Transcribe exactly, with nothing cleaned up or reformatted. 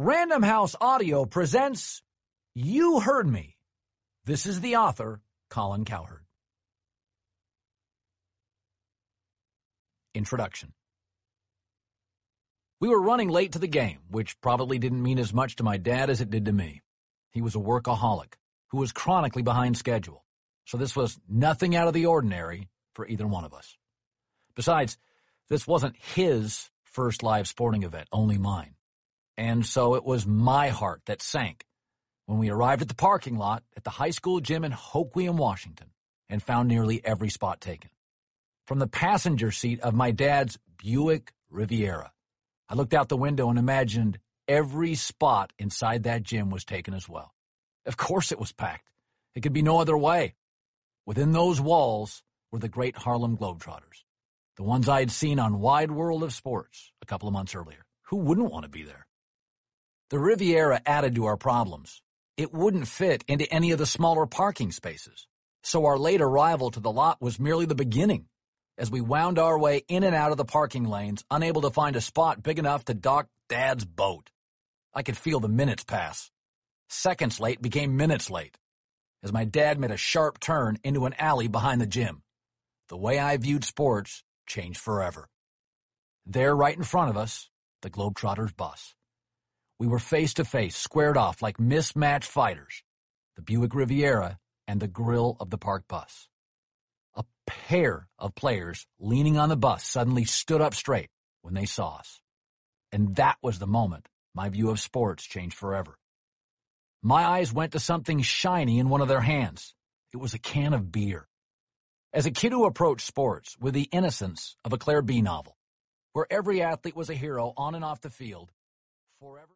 Random House Audio presents You Heard Me. This is the author, Colin Cowherd. Introduction. We were running late to the game, which probably didn't mean as much to my dad as it did to me. He was a workaholic who was chronically behind schedule, so this was nothing out of the ordinary for either one of us. Besides, this wasn't his first live sporting event, only mine. And so it was my heart that sank when we arrived at the parking lot at the high school gym in Hoquiam, Washington, and found nearly every spot taken. From the passenger seat of my dad's Buick Riviera, I looked out the window and imagined every spot inside that gym was taken as well. Of course it was packed. It could be no other way. Within those walls were the great Harlem Globetrotters, the ones I had seen on Wide World of Sports a couple of months earlier. Who wouldn't want to be there? The Riviera added to our problems. It wouldn't fit into any of the smaller parking spaces, so our late arrival to the lot was merely the beginning. As we wound our way in and out of the parking lanes, unable to find a spot big enough to dock Dad's boat. I could feel the minutes pass. Seconds late became minutes late, as my dad made a sharp turn into an alley behind the gym. The way I viewed sports changed forever. There, right in front of us, the Globetrotters bus. We were face to face, squared off like mismatched fighters, the Buick Riviera and the grill of the park bus. A pair of players leaning on the bus suddenly stood up straight when they saw us. And that was the moment my view of sports changed forever. My eyes went to something shiny in one of their hands. It was a can of beer. As a kid who approached sports with the innocence of a Claire B novel, where every athlete was a hero on and off the field, forever...